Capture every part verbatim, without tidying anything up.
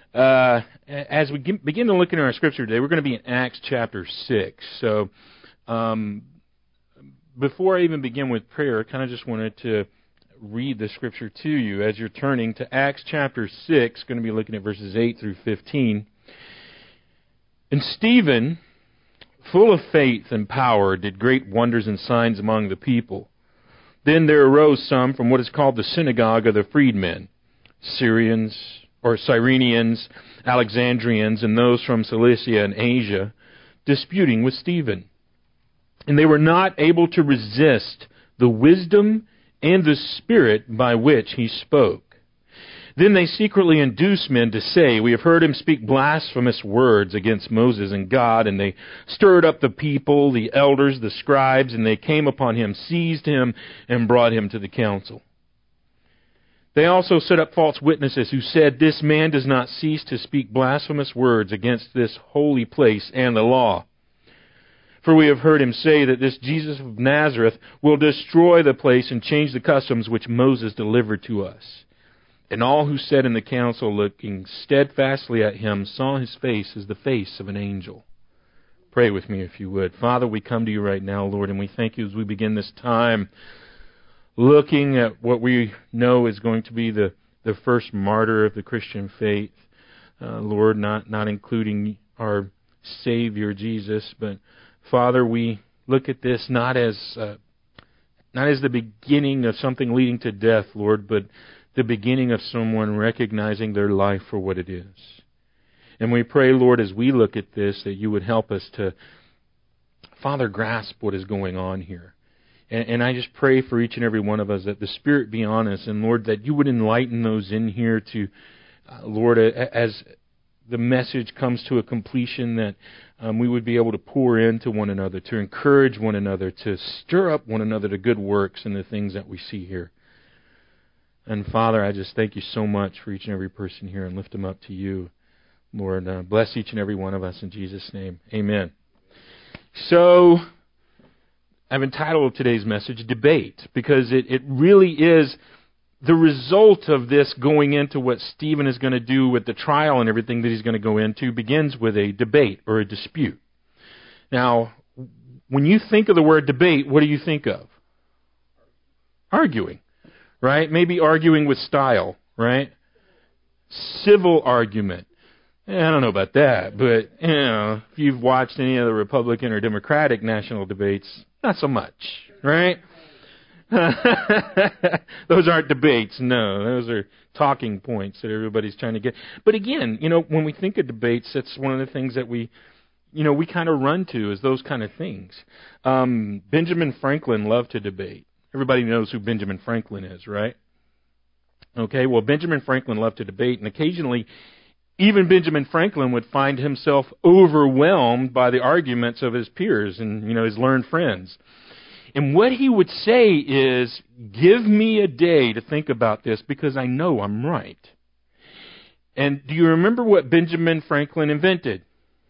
Uh, as we begin to look into our scripture today, we're going to be in Acts chapter six. So, um, before I even begin with prayer, I kind of just wanted to read the scripture to you as you're turning to Acts chapter six, going to be looking at verses eight through fifteen. And Stephen, full of faith and power, did great wonders and signs among the people. Then there arose some from what is called the synagogue of the freedmen, Syrians, or Cyrenians, Alexandrians, and those from Cilicia and Asia, disputing with Stephen. And they were not able to resist the wisdom and the spirit by which he spoke. Then they secretly induced men to say, "We have heard him speak blasphemous words against Moses and God." And they stirred up the people, the elders, the scribes, and they came upon him, seized him, and brought him to the council. They also set up false witnesses who said, "This man does not cease to speak blasphemous words against this holy place and the law. For we have heard him say that this Jesus of Nazareth will destroy the place and change the customs which Moses delivered to us." And all who sat in the council, looking steadfastly at him, saw his face as the face of an angel. Pray with me if you would. Father, we come to you right now, Lord, and we thank you as we begin this time looking at what we know is going to be the, the first martyr of the Christian faith. Uh, Lord, not, not including our Savior, Jesus, but Father, we look at this not as uh, not as the beginning of something leading to death, Lord, but the beginning of someone recognizing their life for what it is. And we pray, Lord, as we look at this, that you would help us to, Father, grasp what is going on here. And, and I just pray for each and every one of us that the Spirit be on us, and Lord, that you would enlighten those in here to, uh, Lord, as the message comes to a completion, that um, we would be able to pour into one another, to encourage one another, to stir up one another to good works and the things that we see here. And Father, I just thank you so much for each and every person here and lift them up to you. Lord, uh, bless each and every one of us in Jesus' name. Amen. So, I've entitled today's message, Debate, because it, it really is the result of this going into what Stephen is going to do with the trial and everything that he's going to go into begins with a debate or a dispute. Now, when you think of the word debate, what do you think of? Arguing, right? Maybe arguing with style, right? Civil argument. I don't know about that, but you know, if you've watched any of the Republican or Democratic national debates, not so much, right? Those aren't debates, no. Those are talking points that everybody's trying to get. But again, you know, when we think of debates, that's one of the things that we, you know, we kind of run to is those kind of things. Um, Benjamin Franklin loved to debate. Everybody knows who Benjamin Franklin is, right? Okay, well, Benjamin Franklin loved to debate, and occasionally even Benjamin Franklin would find himself overwhelmed by the arguments of his peers and, you know, his learned friends. And what he would say is, "Give me a day to think about this because I know I'm right." And do you remember what Benjamin Franklin invented?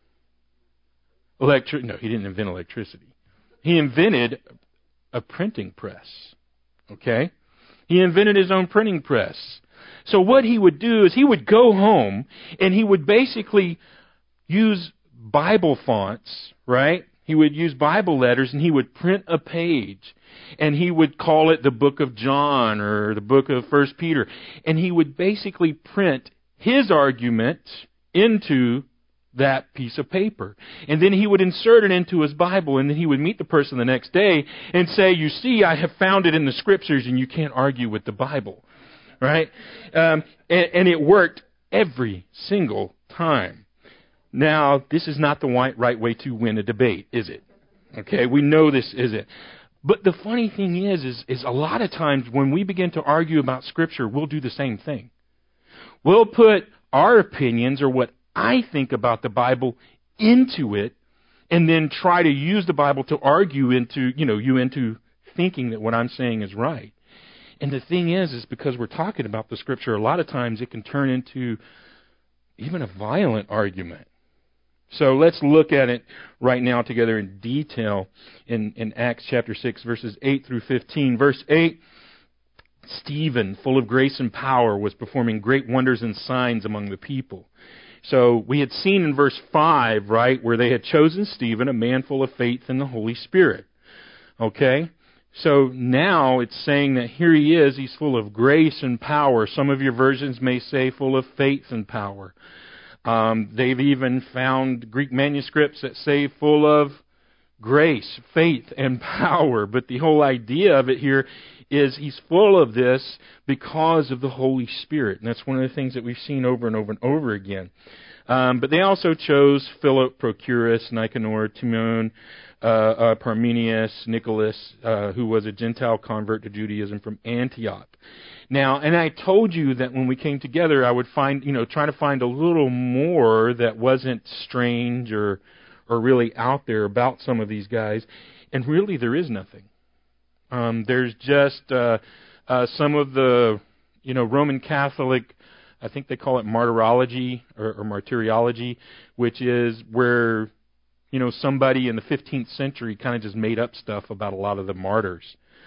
Electric? No, he didn't invent electricity. He invented a printing press. Okay? He invented his own printing press. So what he would do is he would go home and he would basically use Bible fonts, right? He would use Bible letters and he would print a page. And he would call it the book of John or the book of First Peter. And he would basically print his argument into that piece of paper. And then he would insert it into his Bible, and then he would meet the person the next day and say, "You see, I have found it in the Scriptures, and you can't argue with the Bible." Right? Um, and, and it worked every single time. Now, this is not the right way to win a debate, is it? Okay, we know this isn't. But the funny thing is, is, is a lot of times when we begin to argue about Scripture, we'll do the same thing. We'll put our opinions or what I think about the Bible into it, and then try to use the Bible to argue into, you know, you into thinking that what I'm saying is right. And the thing is, is because we're talking about the Scripture, a lot of times it can turn into even a violent argument. So let's look at it right now together in detail in, in Acts chapter six, verses eight through fifteen. Verse eight, Stephen, full of grace and power, was performing great wonders and signs among the people. So we had seen in verse five, right, where they had chosen Stephen, a man full of faith in the Holy Spirit. Okay? So now it's saying that here he is, he's full of grace and power. Some of your versions may say full of faith and power. Um, they've even found Greek manuscripts that say full of grace, faith, and power. But the whole idea of it here is he's full of this because of the Holy Spirit. And that's one of the things that we've seen over and over and over again. Um, but they also chose Philip, Prochorus, Nicanor, Timon, uh, uh, Parmenius, Nicholas, uh, who was a Gentile convert to Judaism from Antioch. Now, and I told you that when we came together, I would find, you know, try to find a little more that wasn't strange or or really out there about some of these guys. And really, there is nothing. Um, there's just uh, uh, some of the, you know, Roman Catholic, I think they call it martyrology or, or martyrology, which is where, you know, somebody in the fifteenth century kind of just made up stuff about a lot of the martyrs.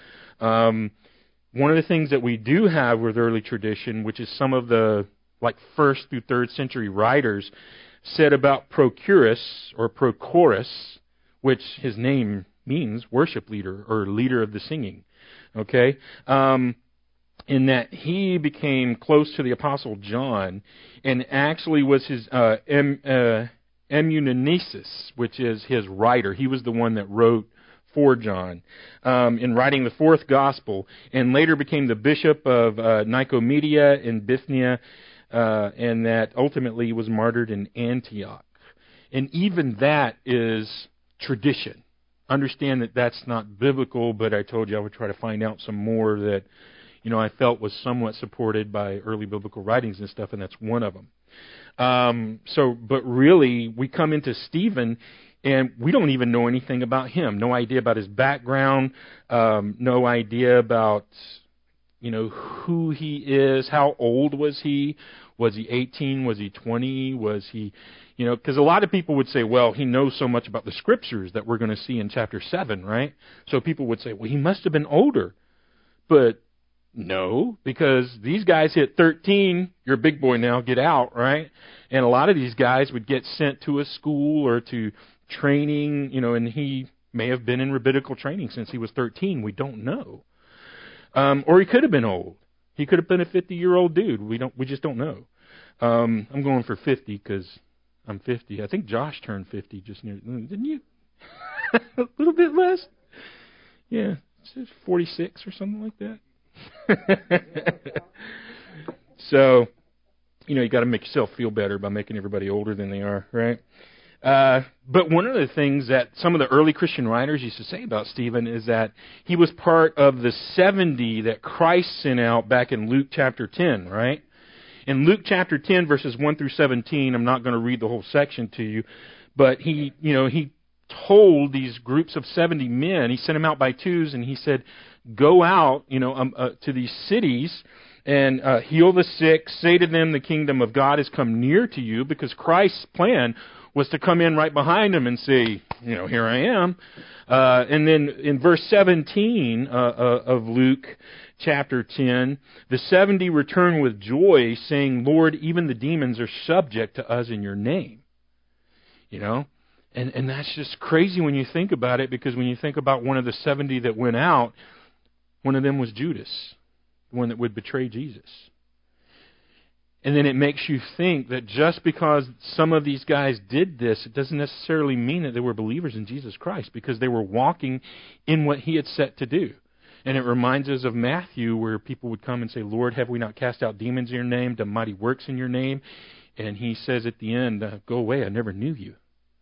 Um, one of the things that we do have with early tradition, which is some of the, like, first through third century writers, said about Prochorus, or Prochorus, which his name means worship leader, or leader of the singing, okay? Um, in that he became close to the Apostle John, and actually was his uh, em, uh, emunesis, which is his writer. He was the one that wrote for John um, in writing the fourth gospel, and later became the bishop of uh, Nicomedia in Bithynia, uh, and that ultimately was martyred in Antioch. And even that is tradition. Understand that that's not biblical, but I told you I would try to find out some more that, you know, I felt was somewhat supported by early biblical writings and stuff, and that's one of them. Um, so, but really, we come into Stephen, and we don't even know anything about him. No idea about his background. Um, no idea about, you know, who he is. How old was he? Was he eighteen? Was he twenty? Was he, you know, because a lot of people would say, well, he knows so much about the Scriptures that we're going to see in chapter seven, right? So people would say, well, he must have been older. But no, because these guys hit thirteen, you're a big boy now, get out, right? And a lot of these guys would get sent to a school or to training, you know, and he may have been in rabbinical training since he was thirteen. We don't know. Um, or he could have been old. He could have been a fifty-year-old dude. We don't. We just don't know. Um, I'm going for fifty because I'm fifty. I think Josh turned fifty just near. Didn't you? A little bit less. Yeah, it's forty-six or something like that. So, you know, you got to make yourself feel better by making everybody older than they are, right? Uh, but one of the things that some of the early Christian writers used to say about Stephen is that he was part of the seventy that Christ sent out back in Luke chapter ten, right? In Luke chapter ten, verses one through seventeen, I'm not going to read the whole section to you, but he, you know, he told these groups of seventy men, he sent them out by twos, and he said, go out, you know, um, uh, to these cities and uh, heal the sick, say to them the kingdom of God has come near to you, because Christ's plan was to come in right behind him and say, you know, here I am. Uh, and then in verse seventeen uh, uh, of Luke chapter ten, the seventy return with joy, saying, Lord, even the demons are subject to us in your name. You know? And and that's just crazy when you think about it, because when you think about one of the seventy that went out, one of them was Judas, the one that would betray Jesus. And then it makes you think that just because some of these guys did this, it doesn't necessarily mean that they were believers in Jesus Christ, because they were walking in what he had set to do. And it reminds us of Matthew, where people would come and say, Lord, have we not cast out demons in your name, done mighty works in your name? And he says at the end, uh, go away, I never knew you.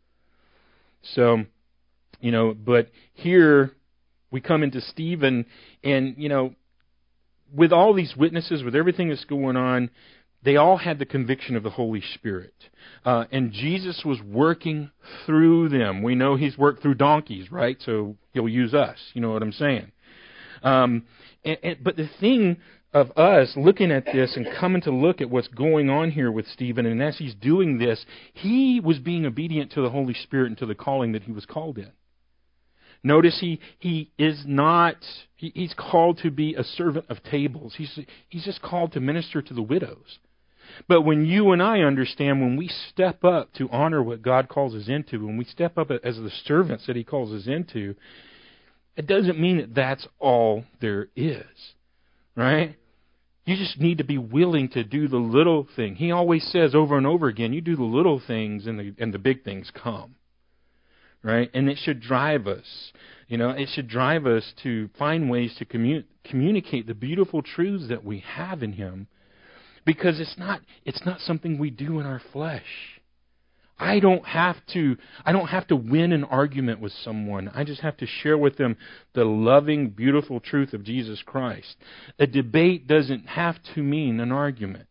So, you know, but here we come into Stephen, and, you know, with all these witnesses, with everything that's going on, they all had the conviction of the Holy Spirit. Uh, and Jesus was working through them. We know he's worked through donkeys, right? So he'll use us. You know what I'm saying? Um, and, and, but the thing of us looking at this and coming to look at what's going on here with Stephen, and as he's doing this, he was being obedient to the Holy Spirit and to the calling that he was called in. Notice he, he is not, he, he's called to be a servant of tables. He's, he's just called to minister to the widows. But when you and I understand, when we step up to honor what God calls us into, when we step up as the servants that He calls us into, it doesn't mean that that's all there is, right? You just need to be willing to do the little thing. He always says over and over again, you do the little things and the, and the big things come, right? And it should drive us. You know, it should drive us to find ways to commun- communicate the beautiful truths that we have in Him, because it's not it's not something we do in our flesh. I don't have to I don't have to win an argument with someone. I just have to share with them the loving, beautiful truth of Jesus Christ. A debate doesn't have to mean an argument.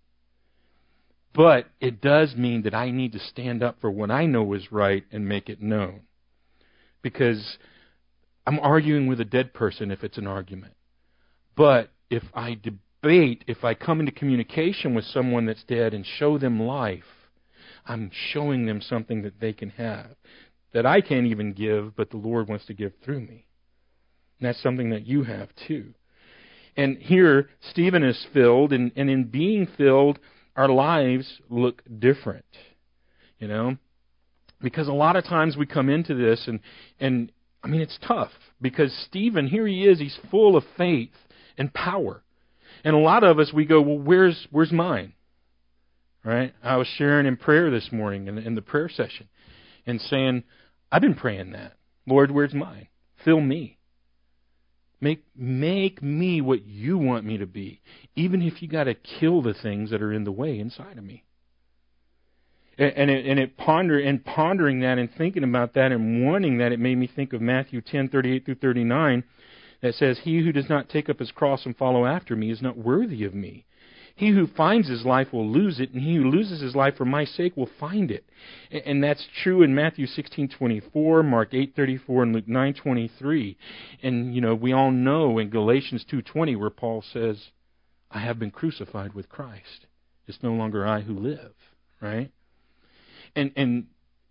But it does mean that I need to stand up for what I know is right and make it known. Because I'm arguing with a dead person if it's an argument. But if I debate, if I come into communication with someone that's dead and show them life, I'm showing them something that they can have, that I can't even give, but the Lord wants to give through me. And that's something that you have too. And here, Stephen is filled, and, and in being filled, our lives look different. You know? Because a lot of times we come into this, and, and I mean, it's tough. Because Stephen, here he is, he's full of faith and power. And a lot of us, we go, well, where's where's mine? Right? I was sharing in prayer this morning in, in the prayer session and saying, I've been praying that. Lord, where's mine? Fill me. Make make me what you want me to be, even if you got to kill the things that are in the way inside of me. And, and it, and it ponder and pondering that and thinking about that and wanting that, it made me think of Matthew ten thirty-eight through thirty-nine, that says, "He who does not take up his cross and follow after me is not worthy of me. He who finds his life will lose it, and he who loses his life for my sake will find it." And that's true in Matthew sixteen twenty-four, Mark eight thirty-four, and Luke nine twenty-three. And, you know, we all know in Galatians two twenty where Paul says, I have been crucified with Christ. It's no longer I who live, right? And and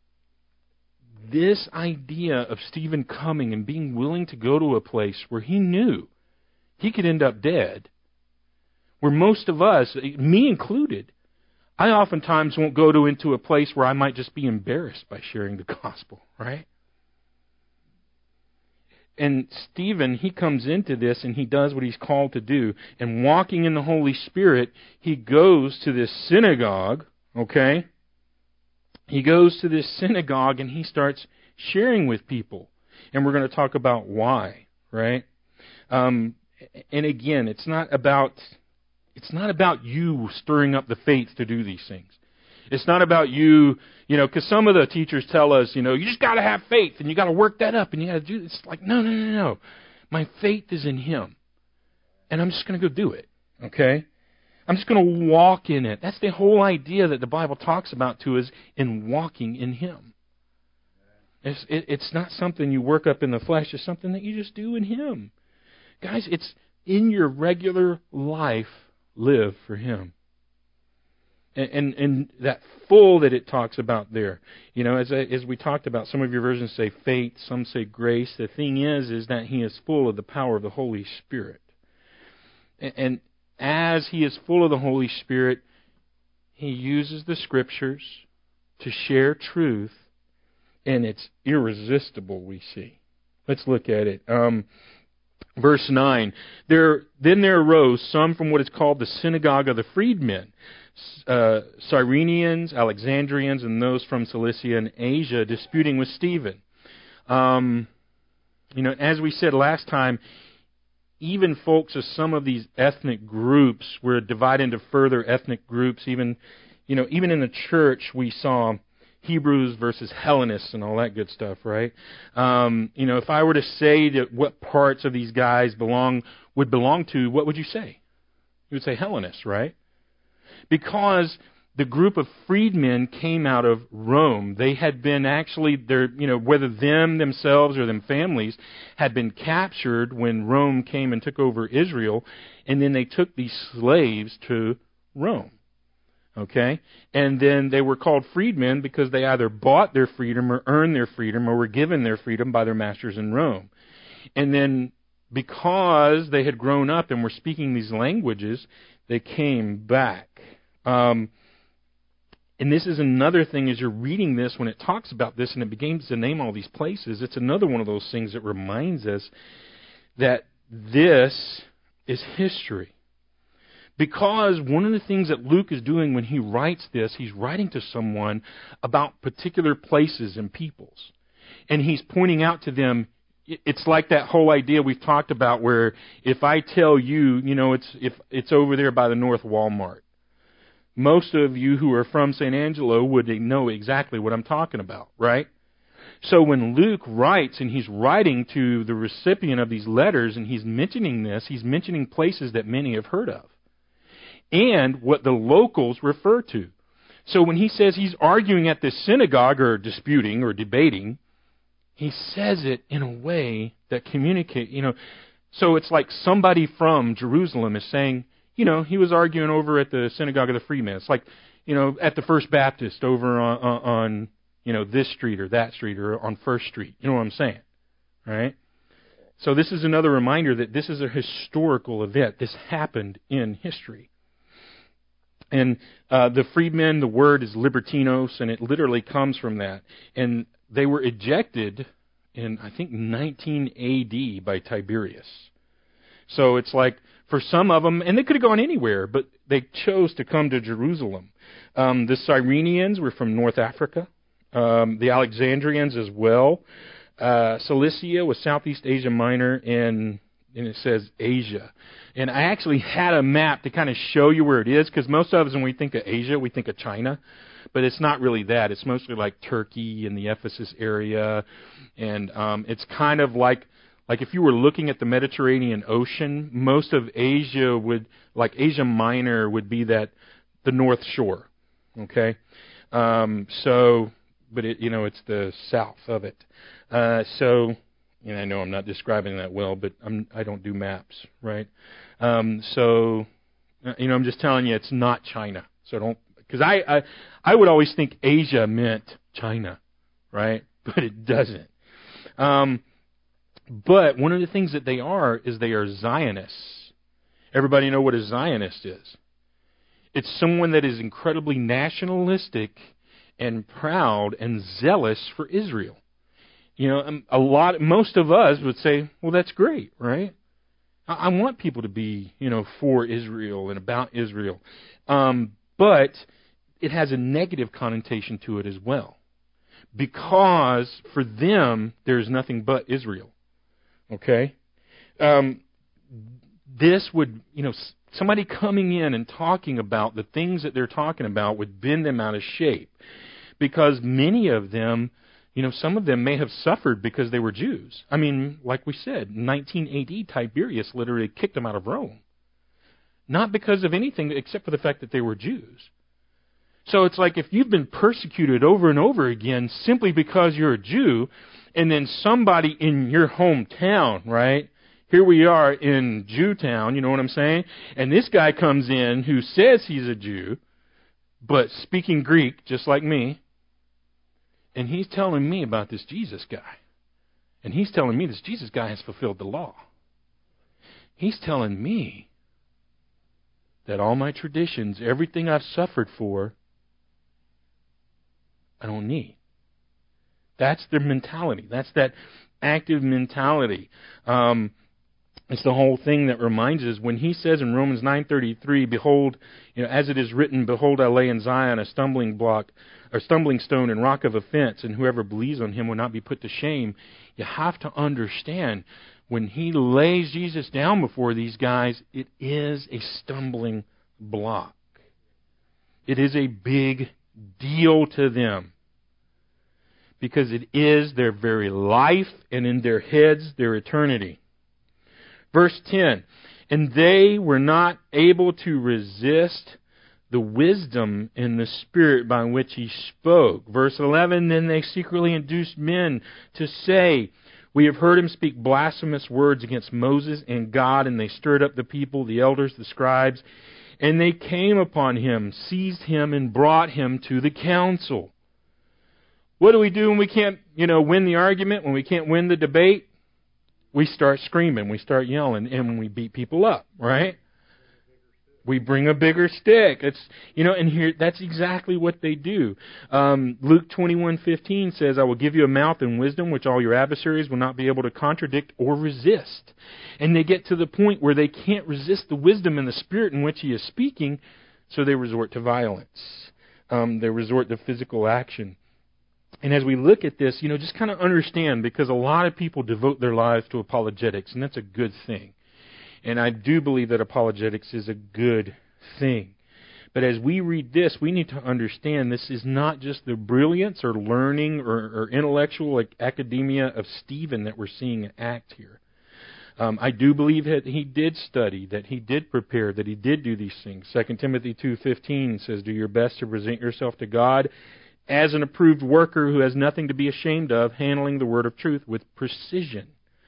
this idea of Stephen coming and being willing to go to a place where he knew he could end up dead, where most of us, me included, I oftentimes won't go to into a place where I might just be embarrassed by sharing the gospel, right? And Stephen, he comes into this and he does what he's called to do. And walking in the Holy Spirit, he goes to this synagogue, okay? He goes to this synagogue and he starts sharing with people. And we're going to talk about why, right? Um, and again, it's not about... It's not about you stirring up the faith to do these things. It's not about you, you know, because some of the teachers tell us, you know, you just got to have faith and you got to work that up and you got to do. It's like, no, no, no, no. My faith is in Him, and I'm just going to go do it. Okay, I'm just going to walk in it. That's the whole idea that the Bible talks about to us in walking in Him. It's it, it's not something you work up in the flesh. It's something that you just do in Him, guys. It's in your regular life. Live for Him. And, and and that full that it talks about there. You know, as I, as we talked about, some of your versions say faith, some say grace. The thing is, is that He is full of the power of the Holy Spirit. And, and as He is full of the Holy Spirit, He uses the Scriptures to share truth, and it's irresistible, we see. Let's look at it. Um Verse nine, there, then there arose some from what is called the synagogue of the freedmen, uh, Cyrenians, Alexandrians, and those from Cilicia and Asia, disputing with Stephen. Um, you know, as we said last time, even folks of some of these ethnic groups were divided into further ethnic groups. Even, you know, even in the church we saw Hebrews versus Hellenists and all that good stuff, right? Um, you know, if I were to say that what parts of these guys belong would belong to, what would you say? You would say Hellenists, right? Because the group of freedmen came out of Rome. They had been actually, their, you know, whether them themselves or them families had been captured when Rome came and took over Israel, and then they took these slaves to Rome. Okay? And then they were called freedmen because they either bought their freedom or earned their freedom or were given their freedom by their masters in Rome. And then because they had grown up and were speaking these languages, they came back. Um, and this is another thing as you're reading this, when it talks about this and it begins to name all these places, it's another one of those things that reminds us that this is history. Because one of the things that Luke is doing when he writes this, he's writing to someone about particular places and peoples. And he's pointing out to them, it's like that whole idea we've talked about where if I tell you, you know, it's if it's over there by the North Walmart. Most of you who are from San Angelo would know exactly what I'm talking about, right? So when Luke writes, and he's writing to the recipient of these letters, and he's mentioning this, he's mentioning places that many have heard of. And what the locals refer to. So when he says he's arguing at this synagogue, or disputing, or debating, he says it in a way that communicates, you know, so it's like somebody from Jerusalem is saying, you know, he was arguing over at the Synagogue of the Freemen. It's like, you know, at the First Baptist over on, on, on, you know, this street or that street or on First Street. You know what I'm saying, right? So this is another reminder that this is a historical event. This happened in history. And uh, the freedmen, the word is libertinos, and it literally comes from that. And they were ejected in, I think, nineteen A D by Tiberius. So it's like, for some of them, and they could have gone anywhere, but they chose to come to Jerusalem. Um, the Cyrenians were from North Africa. Um, the Alexandrians as well. Uh, Cilicia was Southeast Asia Minor, and, and it says Asia. And I actually had a map to kind of show you where it is, because most of us, when we think of Asia, we think of China. But it's not really that. It's mostly like Turkey and the Ephesus area. And um, it's kind of like, like if you were looking at the Mediterranean Ocean, most of Asia would, like Asia Minor would be that, the North Shore. Okay? Um, so, but it, you know, it's the south of it. Uh, so, and I know I'm not describing that well, but I'm, I don't do maps, right? Um, so, you know, I'm just telling you it's not China. So don't, because I, I, I would always think Asia meant China, right? But it doesn't. Um, but one of the things that they are is they are Zionists. Everybody know what a Zionist is? It's someone that is incredibly nationalistic and proud and zealous for Israel. You know, a lot, most of us would say, well, that's great, right? I, I want people to be, you know, for Israel and about Israel. Um, but it has a negative connotation to it as well. Because for them, there's nothing but Israel. Okay? Um, this would, you know, somebody coming in and talking about the things that they're talking about would bend them out of shape. Because many of them, you know, some of them may have suffered because they were Jews. I mean, like we said, in nineteen A D, Tiberius literally kicked them out of Rome. Not because of anything except for the fact that they were Jews. So it's like if you've been persecuted over and over again simply because you're a Jew, and then somebody in your hometown, right? Here we are in Jewtown, you know what I'm saying? And this guy comes in who says he's a Jew, but speaking Greek just like me, and he's telling me about this Jesus guy. And he's telling me this Jesus guy has fulfilled the law. He's telling me that all my traditions, everything I've suffered for, I don't need. That's their mentality. That's that active mentality. Um, it's the whole thing that reminds us when he says in Romans nine thirty-three, "Behold, you know, as it is written, behold, I lay in Zion a stumbling block, or stumbling stone and rock of offense, and whoever believes on him will not be put to shame." You have to understand when he lays Jesus down before these guys, it is a stumbling block. It is a big deal to them. Because it is their very life, and in their heads, their eternity. Verse ten, "And they were not able to resist the wisdom and the spirit by which he spoke." Verse eleven, "Then they secretly induced men to say, 'We have heard him speak blasphemous words against Moses and God,' and they stirred up the people, the elders, the scribes, And they came upon him, seized him, and brought him to the council. What do we do when we can't, you know, win the argument, when we can't win the debate? We start screaming, we start yelling, and we beat people up, right? We bring a bigger stick. It's, you know, and here, that's exactly what they do. Um, Luke twenty-one fifteen says, I will give you a mouth and wisdom which all your adversaries will not be able to contradict or resist. And they get to the point where they can't resist the wisdom and the spirit in which he is speaking, so they resort to violence. Um, they resort to physical action. And as we look at this, you know, just kind of understand, because a lot of people devote their lives to apologetics, and that's a good thing. And I do believe that apologetics is a good thing. But as we read this, we need to understand this is not just the brilliance or learning or, or intellectual like academia of Stephen that we're seeing act here. Um, I do believe that he did study, that he did prepare, that he did do these things. Second Timothy two fifteen says, do your best to present yourself to God as an approved worker who has nothing to be ashamed of, handling the word of truth with precision.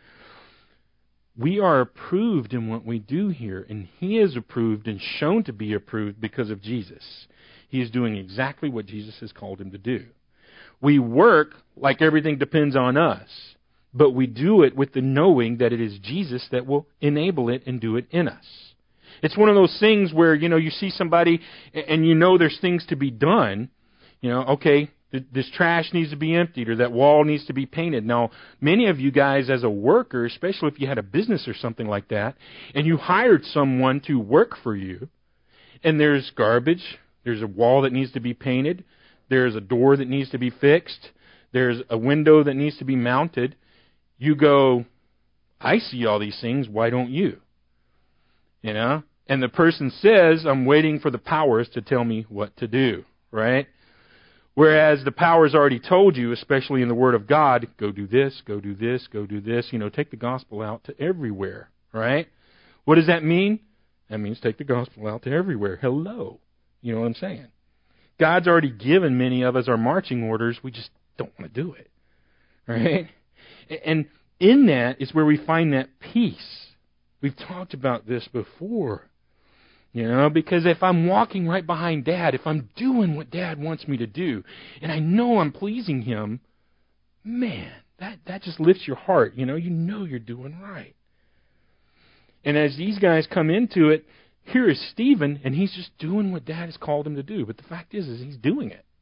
We are approved in what we do here, and he is approved and shown to be approved because of Jesus. He is doing exactly what Jesus has called him to do. We work like everything depends on us, but we do it with the knowing that it is Jesus that will enable it and do it in us. It's one of those things where, you know, you see somebody and you know there's things to be done. You know, okay, this trash needs to be emptied or that wall needs to be painted. Now, many of you guys as a worker, especially if you had a business or something like that, and you hired someone to work for you, and there's garbage, there's a wall that needs to be painted, there's a door that needs to be fixed, there's a window that needs to be mounted, you go, I see all these things, why don't you? You know? And the person says, I'm waiting for the powers to tell me what to do, right? Whereas the power's already told you, especially in the Word of God, go do this, go do this, go do this. You know, take the gospel out to everywhere, right? What does that mean? That means take the gospel out to everywhere. Hello. You know what I'm saying? God's already given many of us our marching orders. We just don't want to do it, right? And in that is where we find that peace. We've talked about this before. You know, because if I'm walking right behind Dad, if I'm doing what Dad wants me to do, and I know I'm pleasing him, man, that, that just lifts your heart. You know, you know you're doing right. And as these guys come into it, here is Stephen, and he's just doing what Dad has called him to do. But the fact is, is he's doing it.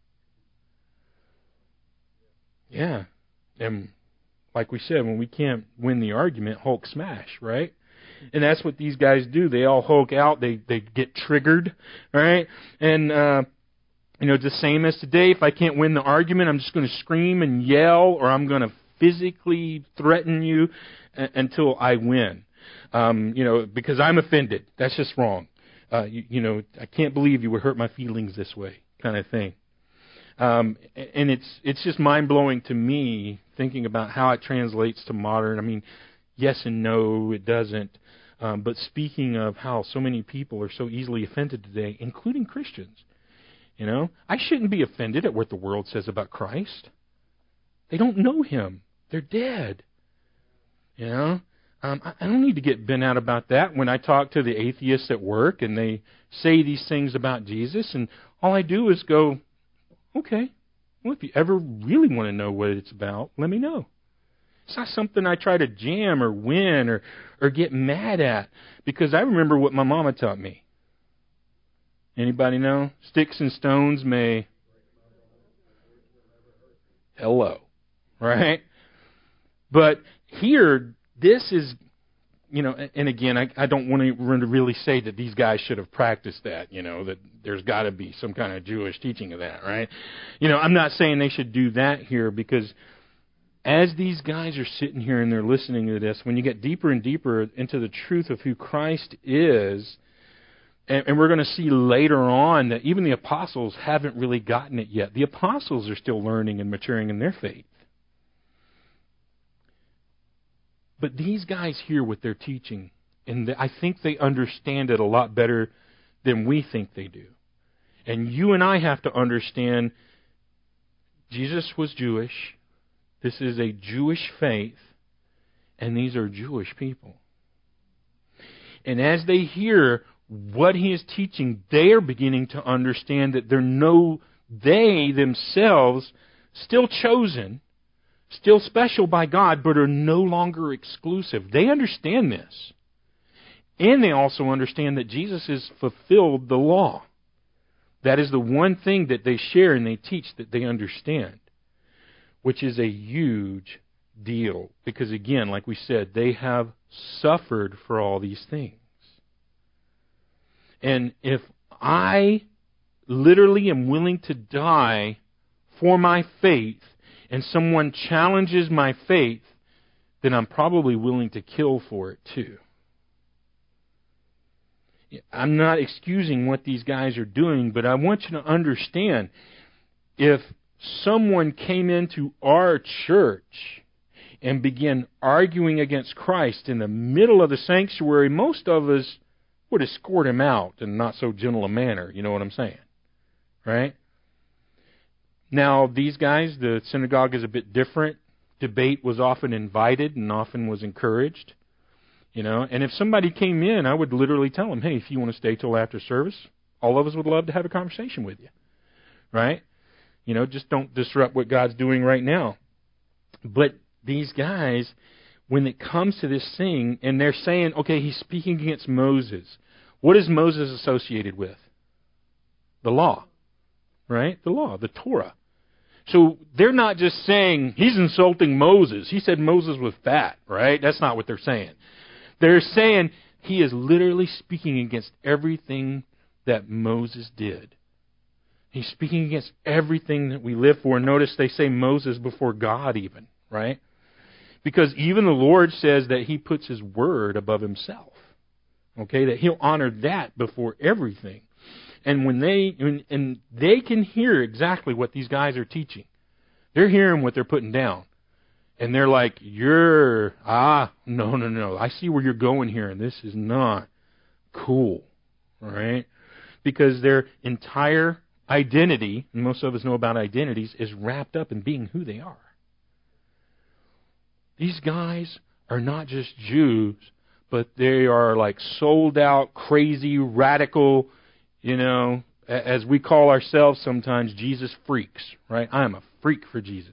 Yeah. And like we said, when we can't win the argument, Hulk smash, right? And that's what these guys do. They all Hulk out. They they get triggered, right? And, uh, you know, the same as today. If I can't win the argument, I'm just going to scream and yell, or I'm going to physically threaten you a- until I win. Um, you know, because I'm offended. That's just wrong. Uh, you, you know, I can't believe you would hurt my feelings this way, kind of thing. Um, and it's it's just mind-blowing to me thinking about how it translates to modern. I mean, yes and no, it doesn't. Um, but speaking of how so many people are so easily offended today, including Christians, you know, I shouldn't be offended at what the world says about Christ. They don't know him. They're dead. You know, um, I, I don't need to get bent out about that when I talk to the atheists at work and they say these things about Jesus, and all I do is go, okay, well, if you ever really want to know what it's about, let me know. It's not something I try to jam or win or, or get mad at, because I remember what my mama taught me. Anybody know? Sticks and stones may... Hello. Right? But here, this is, you know, and again, I, I don't want to really say that these guys should have practiced that, you know, that there's got to be some kind of Jewish teaching of that, right? You know, I'm not saying they should do that here, because as these guys are sitting here and they're listening to this, when you get deeper and deeper into the truth of who Christ is, and, and we're going to see later on that even the apostles haven't really gotten it yet. The apostles are still learning and maturing in their faith. But these guys hear what they're teaching, and I think they understand it a lot better than we think they do. And you and I have to understand Jesus was Jewish. This is a Jewish faith, and these are Jewish people. And as they hear what he is teaching, they are beginning to understand that they're no, they themselves, still chosen, still special by God, but are no longer exclusive. They understand this. And they also understand that Jesus has fulfilled the law. That is the one thing that they share and they teach that they understand, which is a huge deal. Because again, like we said, they have suffered for all these things. And if I literally am willing to die for my faith, and someone challenges my faith, then I'm probably willing to kill for it too. I'm not excusing what these guys are doing, but I want you to understand, if someone came into our church and began arguing against Christ in the middle of the sanctuary, most of us would escort him out in not so gentle a manner. You know what I'm saying? Right? Now, these guys, the synagogue is a bit different. Debate was often invited and often was encouraged. You know, and if somebody came in, I would literally tell them, hey, if you want to stay till after service, all of us would love to have a conversation with you. Right? You know, just don't disrupt what God's doing right now. But these guys, when it comes to this thing, and they're saying, okay, he's speaking against Moses. What is Moses associated with? The law. Right? The law, the Torah. So they're not just saying, he's insulting Moses. He said Moses was fat, right? That's not what they're saying. They're saying he is literally speaking against everything that Moses did. He's speaking against everything that we live for. Notice they say Moses before God even, right? Because even the Lord says that he puts his word above himself. Okay, that he'll honor that before everything. And when they and, and they can hear exactly what these guys are teaching. They're hearing what they're putting down. And they're like, you're, ah, no, no, no. I see where you're going here, and this is not cool. All right? Because their entire identity, and most of us know about identities, is wrapped up in being who they are. These guys are not just Jews, but they are like sold out, crazy, radical, you know, as we call ourselves sometimes, Jesus freaks, right? I am a freak for Jesus.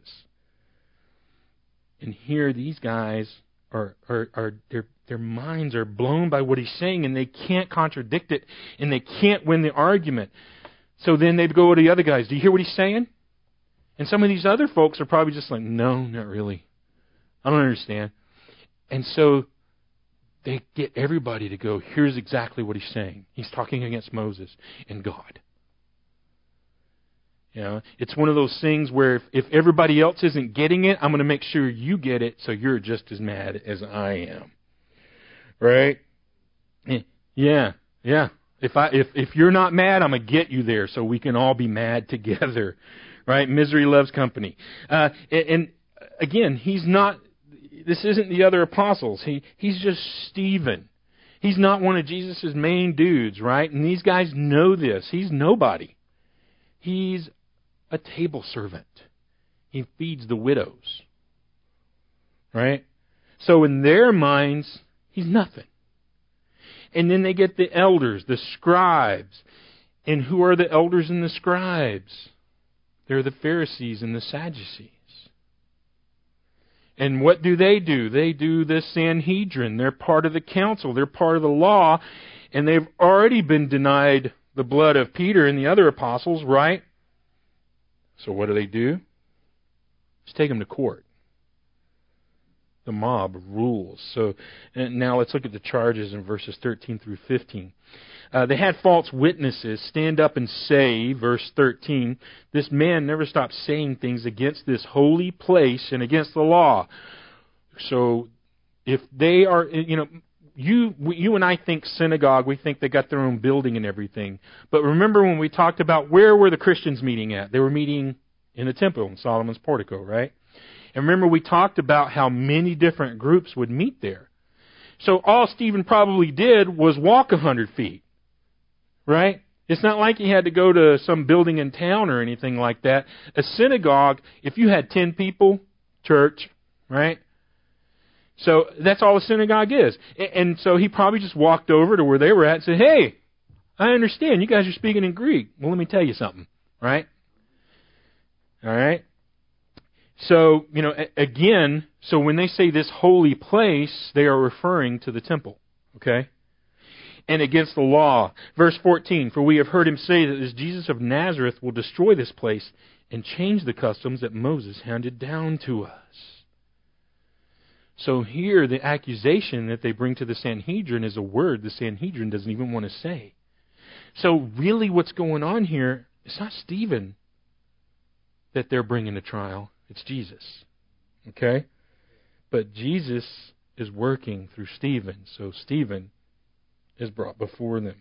And here these guys are, are, are their, their minds are blown by what he's saying, and they can't contradict it, and they can't win the argument. So then they'd go to the other guys, do you hear what he's saying? And some of these other folks are probably just like, no, not really. I don't understand. And so they get everybody to go, here's exactly what he's saying. He's talking against Moses and God. You know, it's one of those things where if, if everybody else isn't getting it, I'm going to make sure you get it so you're just as mad as I am. Right? Yeah, yeah. If I if, if you're not mad, I'm going to get you there so we can all be mad together. Right? Misery loves company. Uh, and, and again, he's not, this isn't the other apostles. He He's just Stephen. He's not one of Jesus' main dudes, right? And these guys know this. He's nobody. He's a table servant. He feeds the widows. Right? So in their minds, he's nothing. And then they get the elders, the scribes. And who are the elders and the scribes? They're the Pharisees and the Sadducees. And what do they do? They do the Sanhedrin. They're part of the council. They're part of the law. And they've already been denied the blood of Peter and the other apostles, right? So what do they do? Just take them to court. The mob rules. So now let's look at the charges in verses thirteen through fifteen. Uh, they had false witnesses stand up and say, verse thirteen, this man never stopped saying things against this holy place and against the law. So if they are, you know, you you and I think synagogue, we think they got their own building and everything. But remember when we talked about where were the Christians meeting at? They were meeting in the temple, in Solomon's portico, right? And remember we talked about how many different groups would meet there. So all Stephen probably did was walk a hundred feet, right? It's not like he had to go to some building in town or anything like that. A synagogue, if you had ten people, church, right? So that's all a synagogue is. And so he probably just walked over to where they were at and said, hey, I understand. You guys are speaking in Greek. Well, let me tell you something, right? All right? So, you know, a- again, so when they say this holy place, they are referring to the temple, okay? And against the law. Verse fourteen, for we have heard him say that this Jesus of Nazareth will destroy this place and change the customs that Moses handed down to us. So here, the accusation that they bring to the Sanhedrin is a word the Sanhedrin doesn't even want to say. So really what's going on here, it's not Stephen that they're bringing to trial. It's Jesus. Okay? But Jesus is working through Stephen. So Stephen is brought before them.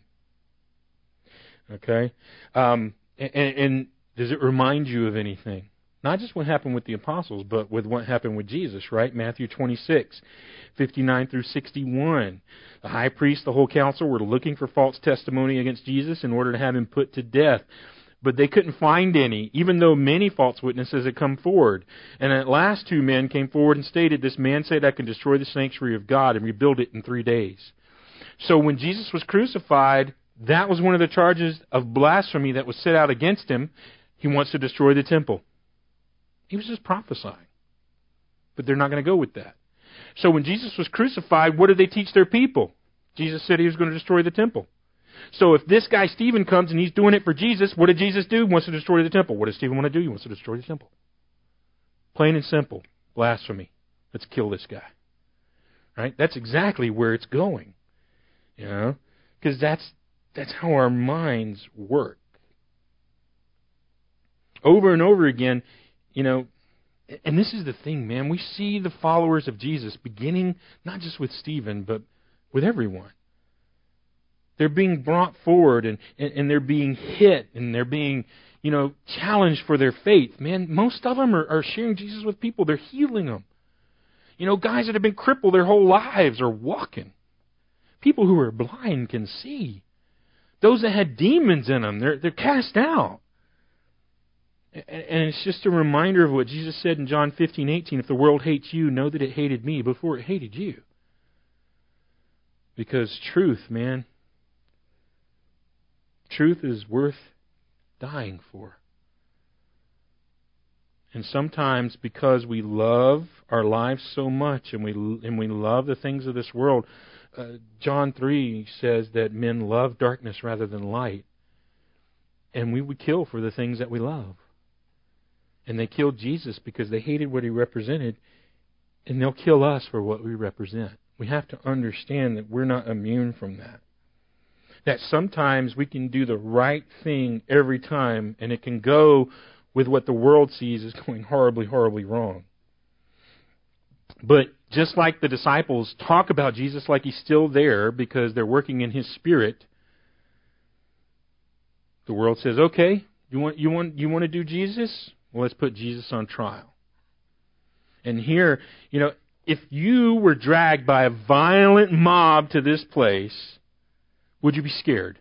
Okay? Um, and, and does it remind you of anything? Not just what happened with the apostles, but with what happened with Jesus, right? Matthew twenty-six, fifty-nine through sixty-one. The high priest, the whole council were looking for false testimony against Jesus in order to have him put to death. But they couldn't find any, even though many false witnesses had come forward. And at last two men came forward and stated, this man said, I can destroy the sanctuary of God and rebuild it in three days. So when Jesus was crucified, that was one of the charges of blasphemy that was set out against him. He wants to destroy the temple. He was just prophesying. But they're not going to go with that. So when Jesus was crucified, what did they teach their people? Jesus said he was going to destroy the temple. So if this guy Stephen comes and he's doing it for Jesus, what did Jesus do? He wants to destroy the temple. What does Stephen want to do? He wants to destroy the temple. Plain and simple. Blasphemy. Let's kill this guy. Right? That's exactly where it's going. You know? Because that's, that's how our minds work. Over and over again, you know, and this is the thing, man. We see the followers of Jesus beginning not just with Stephen, but with everyone. They're being brought forward and, and, and they're being hit and they're being, you know, challenged for their faith. Man, most of them are, are sharing Jesus with people. They're healing them. You know, guys that have been crippled their whole lives are walking. People who are blind can see. Those that had demons in them, they're, they're cast out. And it's just a reminder of what Jesus said in John fifteen eighteen. If the world hates you, know that it hated me before it hated you. Because truth, man, truth is worth dying for. And sometimes because we love our lives so much and we and we love the things of this world, uh, John three says that men love darkness rather than light. And we would kill for the things that we love. And they killed Jesus because they hated what he represented, and they'll kill us for what we represent. We have to understand that we're not immune from that. That sometimes we can do the right thing every time, and it can go with what the world sees as going horribly, horribly wrong. But just like the disciples talk about Jesus like he's still there because they're working in his spirit, the world says, okay, you want you want you want to do Jesus? Well, let's put Jesus on trial. And here, you know, if you were dragged by a violent mob to this place, would you be scared?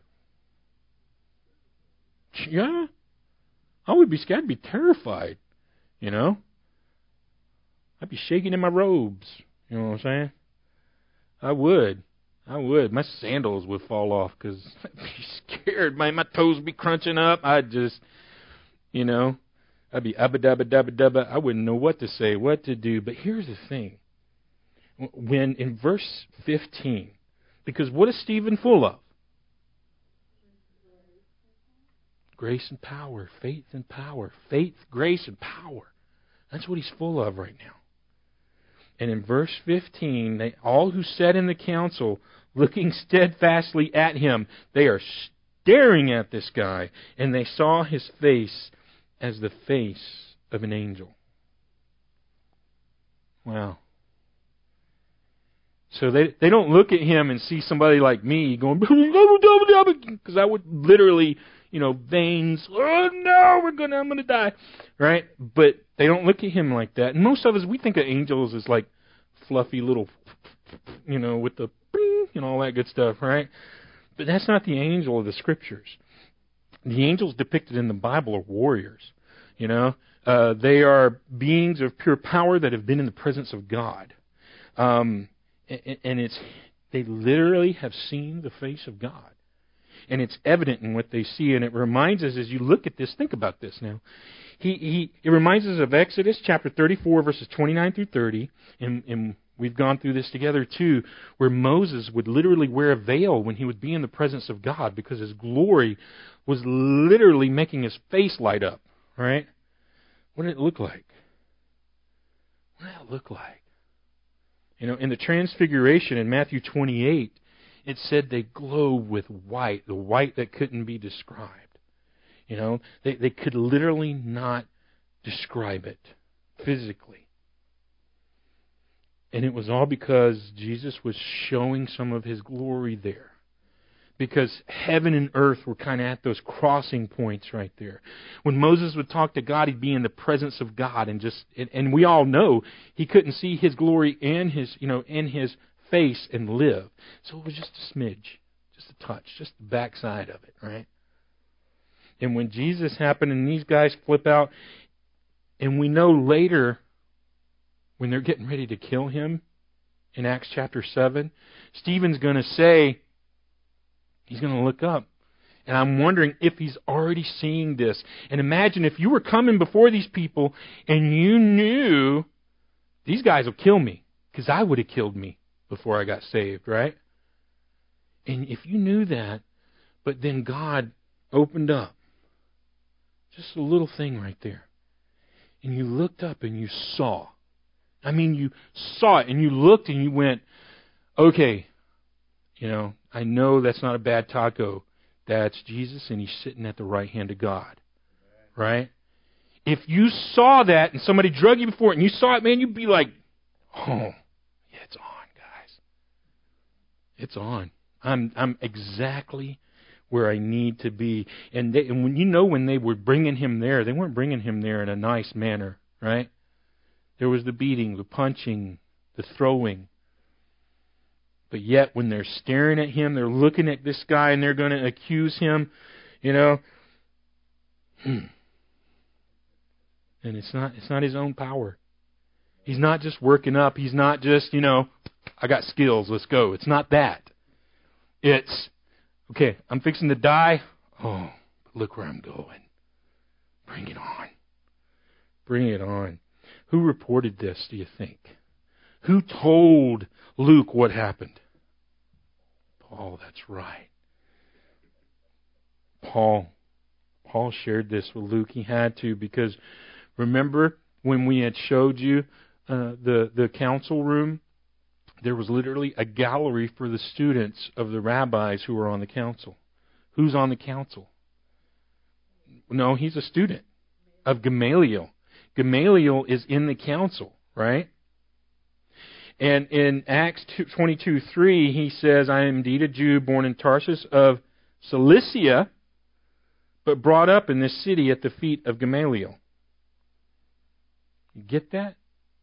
Yeah. I would be scared. I'd be terrified. You know? I'd be shaking in my robes. You know what I'm saying? I would. I would. My sandals would fall off because I'd be scared. My, my toes would be crunching up. I'd just, you know... I'd be abba dabba dabba dabba. I wouldn't know what to say, what to do. But here's the thing. When in verse fifteen, because what is Stephen full of? Grace and power, faith and power. Faith, grace, and power. That's what he's full of right now. And in verse fifteen, they all who sat in the council, looking steadfastly at him, they are staring at this guy, and they saw his face as the face of an angel. Wow. So they they don't look at him and see somebody like me going, because I would literally, you know, veins, oh no, we're gonna, I'm gonna die, right? But they don't look at him like that. And most of us, we think of angels as like fluffy little, you know, with the, you know, all that good stuff, right? But that's not the angel of the Scriptures. The angels depicted in the Bible are warriors. You know, uh, they are beings of pure power that have been in the presence of God. Um, and, and it's they literally have seen the face of God. and it's evident in what they see. And it reminds us, as you look at this, think about this now. He, he, it reminds us of Exodus chapter thirty-four, verses twenty-nine through thirty, and, and we've gone through this together too, where Moses would literally wear a veil when he would be in the presence of God because his glory was literally making his face light up, right? What did it look like? What did that look like? You know, in the Transfiguration in Matthew twenty-eight, it said they glowed with white, the white that couldn't be described. You know, they, they could literally not describe it physically. And it was all because Jesus was showing some of His glory there. Because heaven and earth were kind of at those crossing points right there. When Moses would talk to God, he'd be in the presence of God, and just and, and we all know he couldn't see His glory in his you know in His face and live. So it was just a smidge, just a touch, just the backside of it, right? And when Jesus happened, and these guys flip out, and we know later when they're getting ready to kill Him in Acts chapter seven, Stephen's going to say. He's going to look up. And I'm wondering if he's already seeing this. And imagine if you were coming before these people and you knew these guys will kill me, because I would have killed me before I got saved, right? And if you knew that, but then God opened up just a little thing right there, and you looked up and you saw. I mean, you saw it and you looked and you went, okay, you know, I know that's not a bad taco. That's Jesus, and He's sitting at the right hand of God. Right? If you saw that and somebody drug you before it and you saw it, man, you'd be like, oh, yeah, it's on, guys. It's on. I'm I'm exactly where I need to be. And, they, and when you know when they were bringing Him there, they weren't bringing Him there in a nice manner, right? There was the beating, the punching, the throwing. But yet, when they're staring at Him, they're looking at this guy and they're going to accuse Him, you know. Hmm. And it's not it's not His own power. He's not just working up. He's not just, you know, I got skills, let's go. It's not that. It's, okay, I'm fixing to die. Oh, but look where I'm going. Bring it on. Bring it on. Who reported this, do you think? Who told Luke what happened? Paul, that's right. Paul. Paul shared this with Luke. He had to, because remember when we had showed you uh, the, the council room? There was literally a gallery for the students of the rabbis who were on the council. Who's on the council? No, he's a student of Gamaliel. Gamaliel is in the council, right? And in Acts twenty-two three, he says, I am indeed a Jew born in Tarsus of Cilicia, but brought up in this city at the feet of Gamaliel. You get that?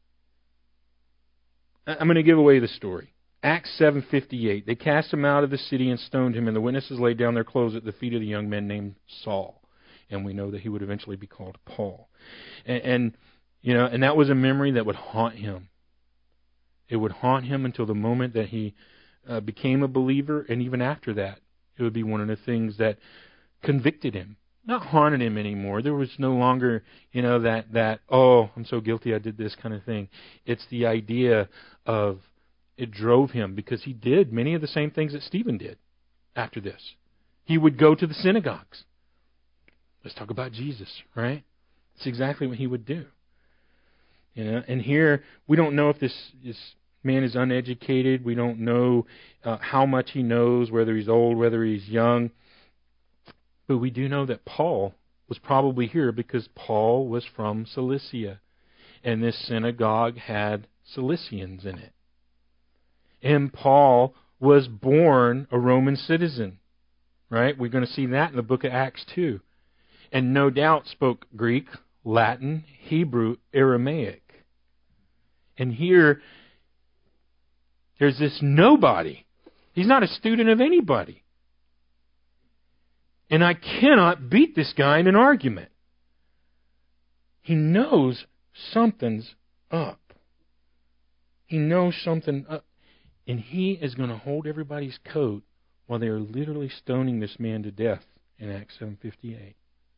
I'm going to give away the story. Acts seven fifty-eight. They cast him out of the city and stoned him, and the witnesses laid down their clothes at the feet of the young man named Saul. And we know that he would eventually be called Paul. And, and you know, and that was a memory that would haunt him. It would haunt him until the moment that he uh, became a believer, and even after that, it would be one of the things that convicted him. Not haunted him anymore. There was no longer, you know, that, that, oh, I'm so guilty I did this kind of thing. It's the idea of, it drove him, because he did many of the same things that Stephen did after this. He would go to the synagogues. Let's talk about Jesus, right? It's exactly what he would do. You know, and here, we don't know if this, this man is uneducated. We don't know uh, how much he knows, whether he's old, whether he's young. But we do know that Paul was probably here because Paul was from Cilicia. And this synagogue had Cilicians in it. And Paul was born a Roman citizen. Right? We're going to see that in the book of Acts too. And no doubt spoke Greek, Latin, Hebrew, Aramaic. And here, there's this nobody. He's not a student of anybody. And I cannot beat this guy in an argument. He knows something's up. He knows something up. And he is going to hold everybody's coat while they are literally stoning this man to death in Acts seven fifty-eight.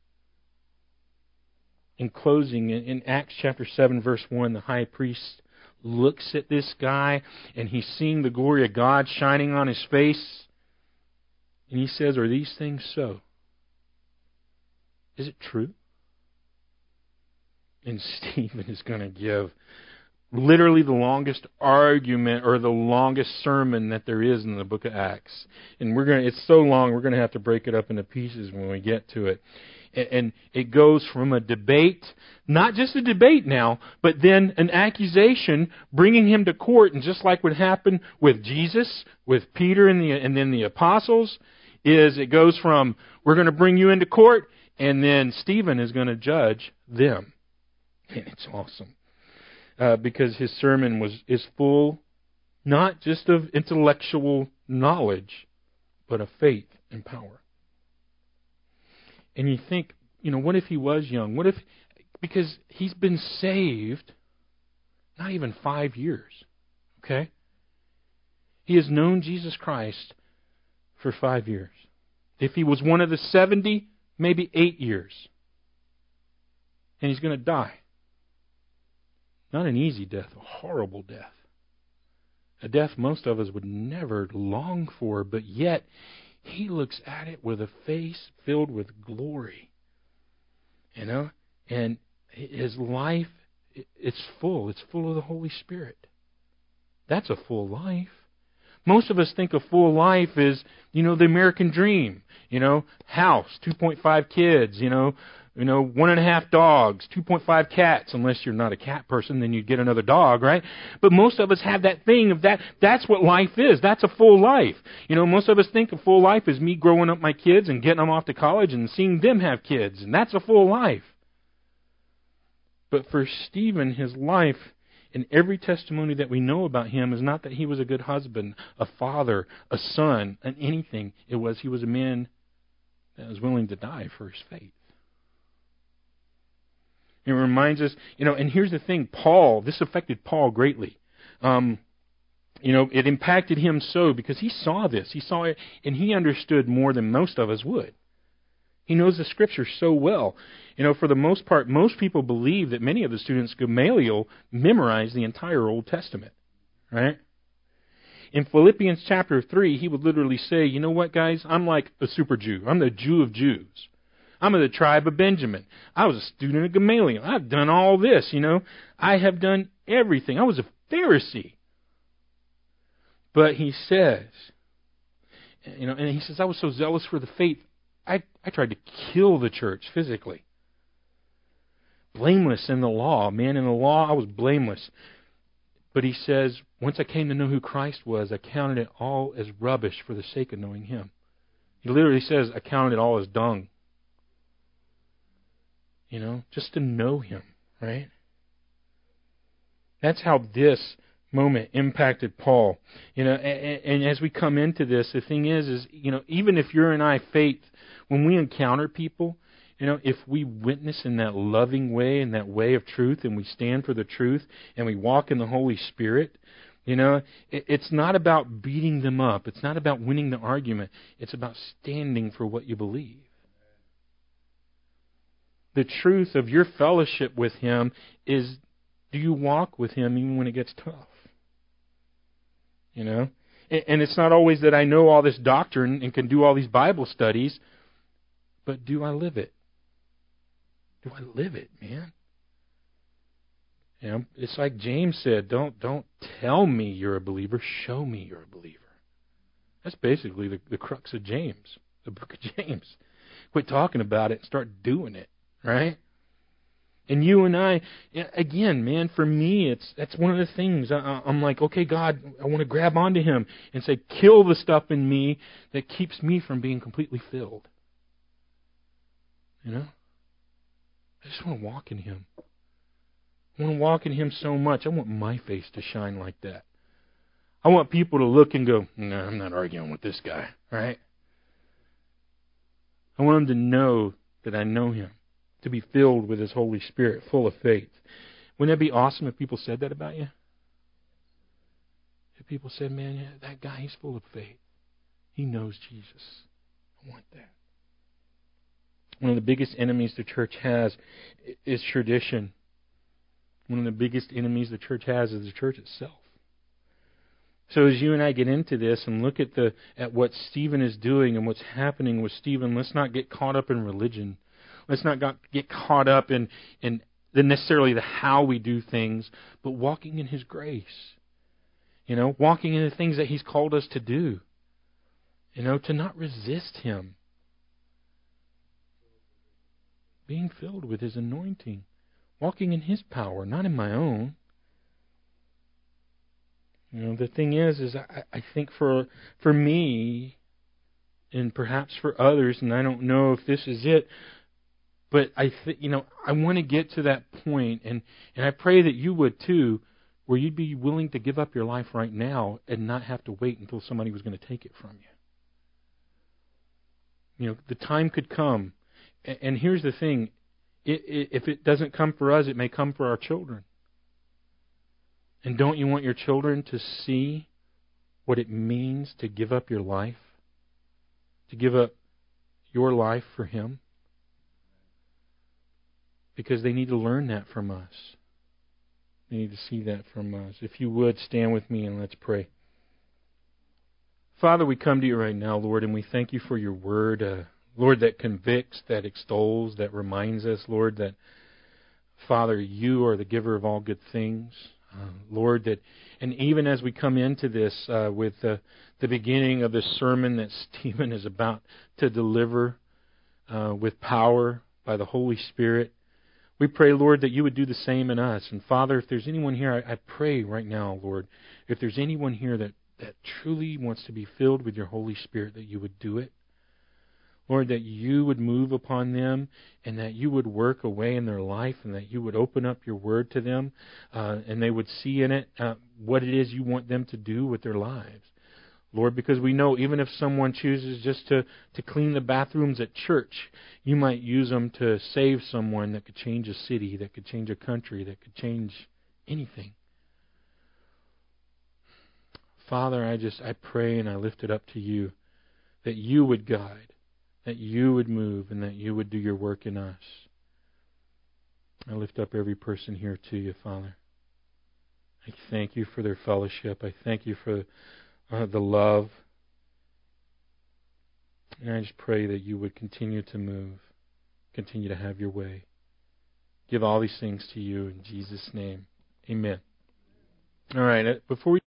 In closing, in Acts chapter seven, verse one, the high priest looks at this guy, and he's seeing the glory of God shining on his face. And he says, "Are these things so? Is it true?" And Stephen is going to give literally the longest argument or the longest sermon that there is in the book of Acts. And we're going to, it's so long, we're going to have to break it up into pieces when we get to it. And it goes from a debate, not just a debate now, but then an accusation, bringing him to court. And just like what happened with Jesus, with Peter and, the, and then the apostles, is it goes from, we're going to bring you into court, and then Stephen is going to judge them. And it's awesome. Uh, because his sermon was is full not just of intellectual knowledge, but of faith and power. And you think, you know, what if he was young? What if, because he's been saved not even five years, okay? He has known Jesus Christ for five years. If he was one of the seventy, maybe eight years. And he's going to die. Not an easy death, a horrible death. A death most of us would never long for, but yet he looks at it with a face filled with glory. You know? And his life, it's full. It's full of the Holy Spirit. That's a full life. Most of us think a full life is, you know, the American dream. You know, house, two point five kids, you know, you know, one and a half dogs, two point five cats, unless you're not a cat person, then you'd get another dog, right? But most of us have that thing of that, that's what life is. That's a full life. You know, most of us think a full life is me growing up my kids and getting them off to college and seeing them have kids, and that's a full life. But for Stephen, his life, and every testimony that we know about him is not that he was a good husband, a father, a son, and anything. It was he was a man that was willing to die for his faith. It reminds us, you know, and here's the thing, Paul, this affected Paul greatly. Um, you know, it impacted him so because he saw this. He saw it, and he understood more than most of us would. He knows the Scripture so well. You know, for the most part, most people believe that many of the students, Gamaliel, memorized the entire Old Testament, right? In Philippians chapter three, he would literally say, you know what, guys? I'm like a super Jew. I'm the Jew of Jews. I'm of the tribe of Benjamin. I was a student of Gamaliel. I've done all this, you know. I have done everything. I was a Pharisee. But he says, you know, and he says, I was so zealous for the faith, I, I tried to kill the church physically. Blameless in the law. Man, in the law, I was blameless. But he says, once I came to know who Christ was, I counted it all as rubbish for the sake of knowing Him. He literally says, I counted it all as dung. You know, just to know Him, right? That's how this moment impacted Paul. You know, and, and as we come into this, the thing is, is, you know, even if you're and I faith, when we encounter people, you know, if we witness in that loving way, in that way of truth, and we stand for the truth, and we walk in the Holy Spirit, you know, it, it's not about beating them up. It's not about winning the argument. It's about standing for what you believe. The truth of your fellowship with Him is, do you walk with Him even when it gets tough? You know? And, and it's not always that I know all this doctrine and can do all these Bible studies, but do I live it? Do I live it, man? You know, it's like James said, don't don't tell me you're a believer, show me you're a believer. That's basically the, the crux of James, the book of James. Quit talking about it and start doing it, right? And you and I, again, man, for me, it's that's one of the things. I, I'm like, okay, God, I want to grab onto Him and say, kill the stuff in me that keeps me from being completely filled. You know? I just want to walk in Him. I want to walk in Him so much. I want my face to shine like that. I want people to look and go, no, I'm not arguing with this guy, right? I want them to know that I know Him, to be filled with His Holy Spirit, full of faith. Wouldn't that be awesome if people said that about you? If people said, man, yeah, that guy, he's full of faith. He knows Jesus. I want that. One of the biggest enemies the church has is tradition. One of the biggest enemies the church has is the church itself. So as you and I get into this and look at the at what Stephen is doing and what's happening with Stephen, let's not get caught up in religion. Let's not get caught up in, in the necessarily the how we do things, but walking in His grace. You know, walking in the things that He's called us to do. You know, to not resist Him. Being filled with His anointing. Walking in His power, not in my own. You know, the thing is, is I, I think for for me, and perhaps for others, and I don't know if this is it, but I th- you know, I want to get to that point, and, and I pray that you would too, where you'd be willing to give up your life right now and not have to wait until somebody was going to take it from you. You know, the time could come, and, and here's the thing: it, it, if it doesn't come for us, it may come for our children. And don't you want your children to see what it means to give up your life? To give up your life for Him? Because they need to learn that from us. They need to see that from us. If you would, stand with me and let's pray. Father, we come to you right now, Lord, and we thank you for your word, uh, Lord, that convicts, that extols, that reminds us, Lord, that, Father, you are the giver of all good things. Uh, Lord, that, and even as we come into this uh, with the, the beginning of this sermon that Stephen is about to deliver uh, with power by the Holy Spirit, we pray, Lord, that you would do the same in us. And Father, if there's anyone here, I, I pray right now, Lord, if there's anyone here that, that truly wants to be filled with your Holy Spirit, that you would do it. Lord, that you would move upon them and that you would work away in their life and that you would open up your word to them uh, and they would see in it uh, what it is you want them to do with their lives. Lord, because we know even if someone chooses just to, to clean the bathrooms at church, you might use them to save someone that could change a city, that could change a country, that could change anything. Father, I just, I pray and I lift it up to you that you would guide, that you would move, and that you would do your work in us. I lift up every person here to you, Father. I thank you for their fellowship. I thank you for uh, the love. And I just pray that you would continue to move, continue to have your way. Give all these things to you in Jesus' name. Amen. All right, before we